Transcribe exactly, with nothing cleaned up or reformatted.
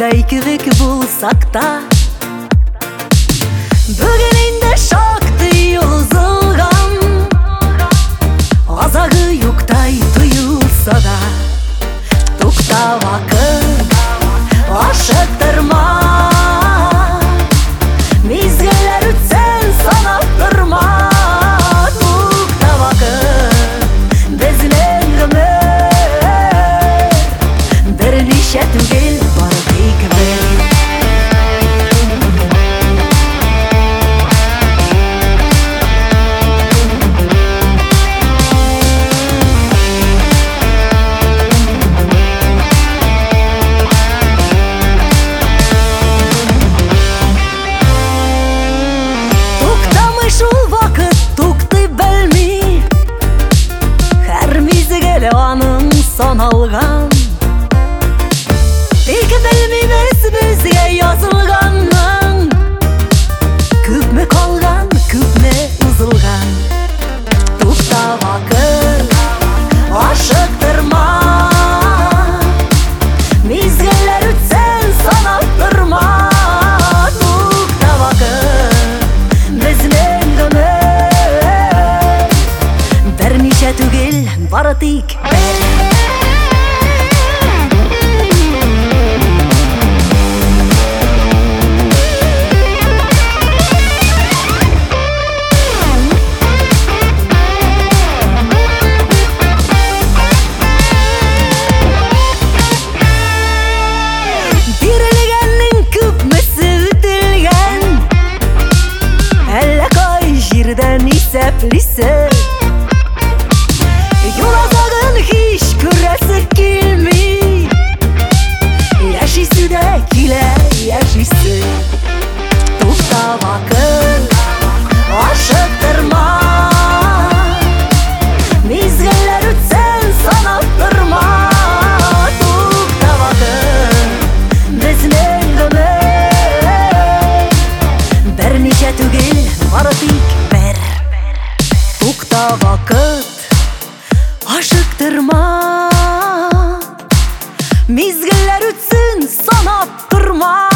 Шундай кебек булсак та, бүген инде шактый узылган, азагы юктай тоелса да, тукта вакыт, ашыктырма, мизгелләр үтсен санап торма. Тукта вакыт, безнең гомер берничә түгел, бары тик бер. Шул вакыт туктый белми, һәр мизгел аның саналган. Тик белмибез безгә язылганның, күпме калган, күпме узылган. Тукта вакыт, ашыктырма, мизгелләр үтсен санап торма. Тукта вакыт, безнең берничә түгел, бары тик бер. Бирелгәннең күпмесе үтелгән, әллә кай җирдән исәплисе. Юразагын һич күрәсе килми, яшисе дә килә яшисе. Тукта вакыт, ашыктырма, мизгелләр үтсен санап торма. Тукта вакыт, безнең гомер берничә түгел, бары тик бер. Тукта вакыт, ашыктырма, мизгелләр үтсен санап торма.